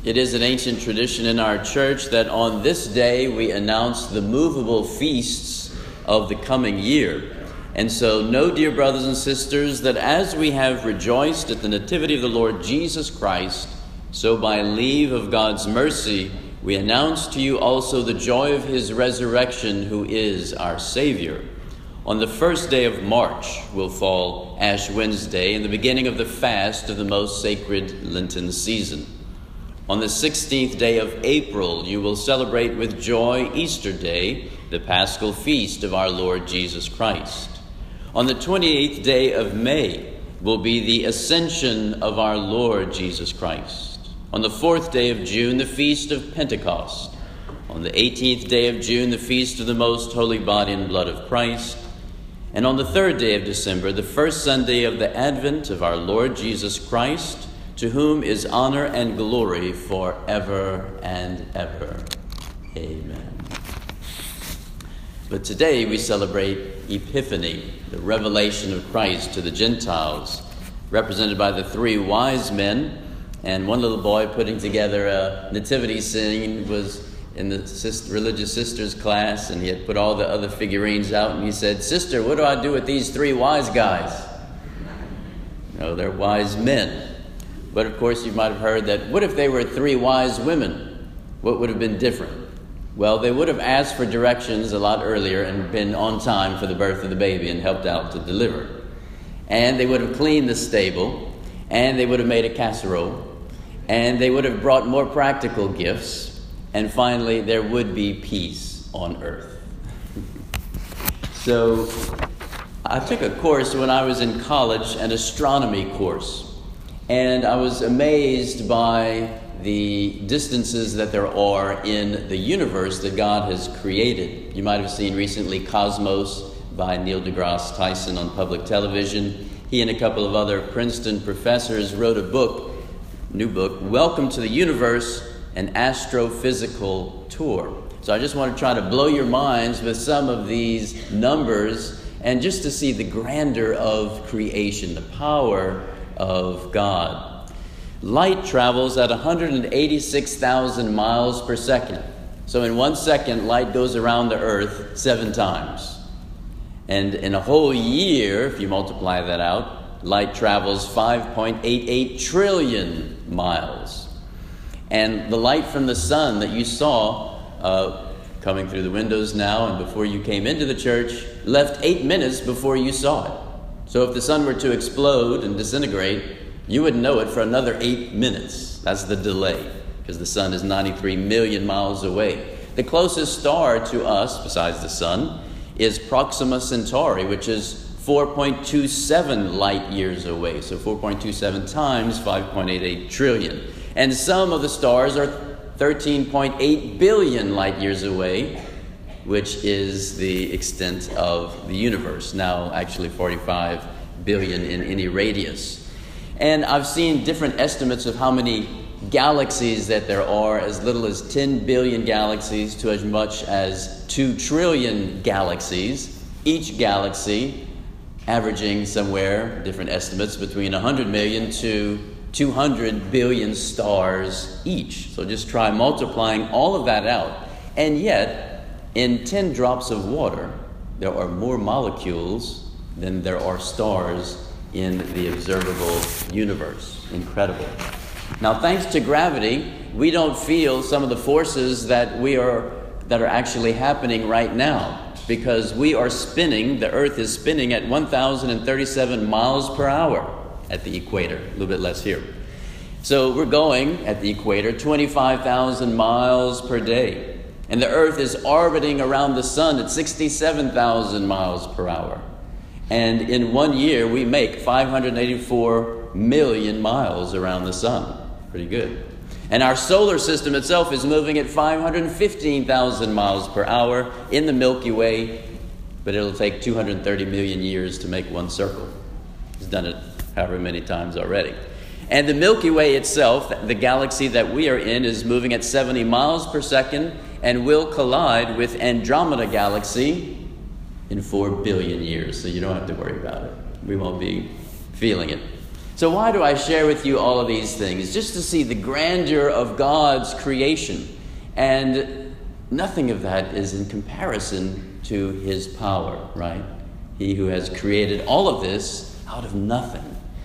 It is an ancient tradition in our church that on this day we announce the movable feasts of the coming year. And so know, dear brothers and sisters, that as we have rejoiced at the nativity of the Lord Jesus Christ, so by leave of God's mercy, we announce to you also the joy of his resurrection, who is our Savior. On the first day of March will fall Ash Wednesday, and the beginning of the fast of the most sacred Lenten season. On the 16th day of April, you will celebrate with joy Easter Day, the Paschal feast of our Lord Jesus Christ. On the 28th day of May will be the Ascension of our Lord Jesus Christ. On the 4th day of June, the Feast of Pentecost. On the 18th day of June, the Feast of the Most Holy Body and Blood of Christ. And on the 3rd day of December, the first Sunday of the Advent of our Lord Jesus Christ, to whom is honor and glory forever and ever. Amen. But today we celebrate Epiphany, the revelation of Christ to the Gentiles, represented by the three wise men. And one little boy putting together a nativity scene was in the religious sister's class, and he had put all the other figurines out, and he said, "Sister, what do I do with these three wise guys?" No, they're wise men. But of course, you might have heard that, what if they were three wise women? What would have been different? Well, they would have asked for directions a lot earlier and been on time for the birth of the baby and helped out to deliver. And they would have cleaned the stable, and they would have made a casserole, and they would have brought more practical gifts, and finally, there would be peace on earth. So, I took a course when I was in college, an astronomy course. And I was amazed by the distances that there are in the universe that God has created. You might have seen recently Cosmos by Neil deGrasse Tyson on public television. He and a couple of other Princeton professors wrote a book, new book, Welcome to the Universe, an Astrophysical Tour. So I just want to try to blow your minds with some of these numbers and just to see the grandeur of creation, the power of God. Light travels at 186,000 miles per second. So in 1 second, light goes around the earth 7 times. And in a whole year, if you multiply that out, light travels 5.88 trillion miles. And the light from the sun that you saw coming through the windows now and before you came into the church left 8 minutes before you saw it. So if the sun were to explode and disintegrate, you would know it for another 8 minutes. That's the delay, because the sun is 93 million miles away. The closest star to us, besides the sun, is Proxima Centauri, which is 4.27 light years away. So 4.27 times 5.88 trillion. And some of the stars are 13.8 billion light years away, which is the extent of the universe. Now, actually 45 billion in any radius. And I've seen different estimates of how many galaxies that there are, as little as 10 billion galaxies to as much as 2 trillion galaxies. Each galaxy averaging somewhere, different estimates, between 100 million to 200 billion stars each. So just try multiplying all of that out. And yet, in 10 drops of water, there are more molecules than there are stars in the observable universe. Incredible. Now, thanks to gravity, we don't feel some of the forces that are actually happening right now, because we are spinning, the Earth is spinning at 1,037 miles per hour at the equator, a little bit less here. So we're going at the equator 25,000 miles per day. And the Earth is orbiting around the sun at 67,000 miles per hour. And in 1 year, we make 584 million miles around the sun. Pretty good. And our solar system itself is moving at 515,000 miles per hour in the Milky Way, but it'll take 230 million years to make one circle. It's done it however many times already. And the Milky Way itself, the galaxy that we are in, is moving at 70 miles per second and will collide with Andromeda Galaxy in 4 billion years. So you don't have to worry about it. We won't be feeling it. So why do I share with you all of these things? Just to see the grandeur of God's creation. And nothing of that is in comparison to his power, right? He who has created all of this out of nothing.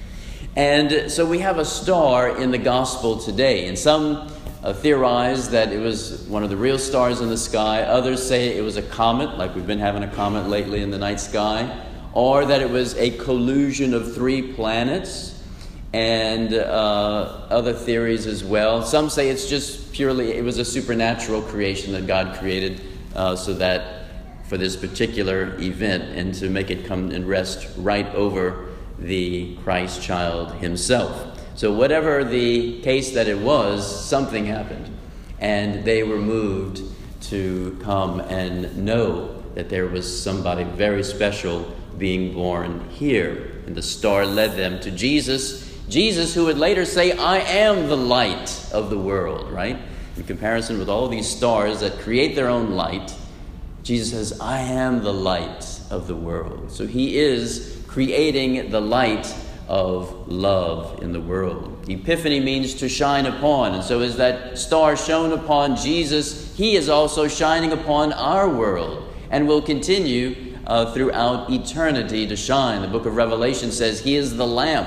And so we have a star in the gospel today. And some theorize that it was one of the real stars in the sky. Others say it was a comet, like we've been having a comet lately in the night sky. Or that it was a collusion of 3 planets. And other theories as well. Some say it's just purely, it was a supernatural creation that God created so that for this particular event and to make it come and rest right over the Christ child himself. So whatever the case that it was, something happened. And they were moved to come and know that there was somebody very special being born here. And the star led them to Jesus. Jesus, who would later say, I am the light of the world, right? In comparison with all these stars that create their own light, Jesus says, I am the light of the world. So he is creating the light of love in the world. Epiphany means to shine upon. And so as that star shone upon Jesus, he is also shining upon our world and will continue throughout eternity to shine. The book of Revelation says he is the lamp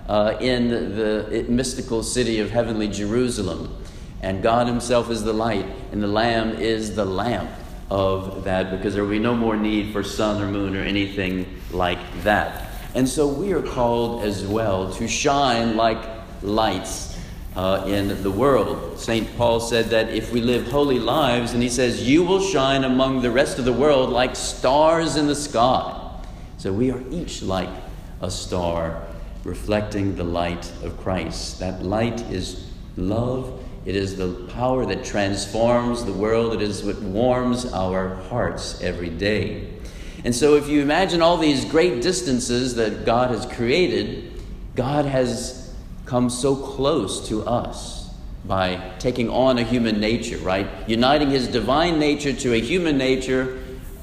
in the mystical city of heavenly Jerusalem. And God himself is the light, and the Lamb is the lamp of that, because there will be no more need for sun or moon or anything like that. And so we are called as well to shine like lights in the world. St. Paul said that if we live holy lives, and he says, you will shine among the rest of the world like stars in the sky. So we are each like a star, reflecting the light of Christ. That light is love. It is the power that transforms the world. It is what warms our hearts every day. And so if you imagine all these great distances that God has created, God has come so close to us by taking on a human nature, right? Uniting his divine nature to a human nature,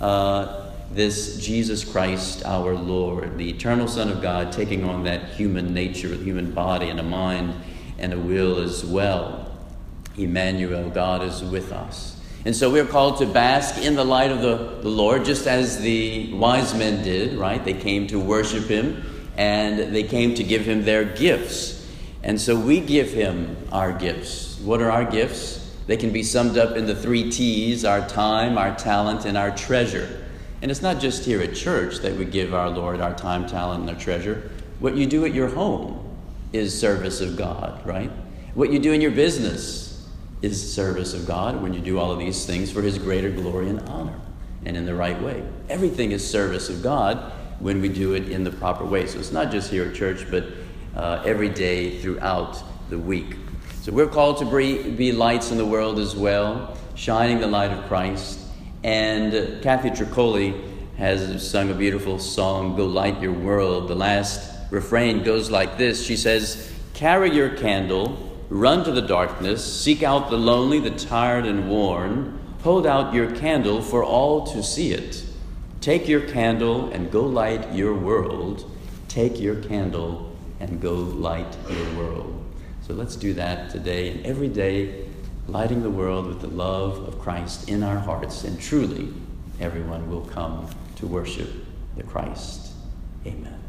this Jesus Christ, our Lord, the eternal Son of God, taking on that human nature, a human body and a mind and a will as well. Emmanuel, God is with us. And so we're called to bask in the light of the Lord, just as the wise men did, right? They came to worship him, and they came to give him their gifts. And so we give him our gifts. What are our gifts? They can be summed up in the 3 T's, our time, our talent, and our treasure. And it's not just here at church that we give our Lord our time, talent, and our treasure. What you do at your home is service of God, right? What you do in your business is service of God when you do all of these things for his greater glory and honor and in the right way. Everything is service of God when we do it in the proper way. So it's not just here at church, but every day throughout the week. So we're called to be lights in the world as well, shining the light of Christ. And Kathy Tricoli has sung a beautiful song, Go Light Your World. The last refrain goes like this. She says, carry your candle, run to the darkness, seek out the lonely, the tired and worn. Hold out your candle for all to see it. Take your candle and go light your world. Take your candle and go light your world. So let's do that today and every day, lighting the world with the love of Christ in our hearts, and truly everyone will come to worship the Christ. Amen.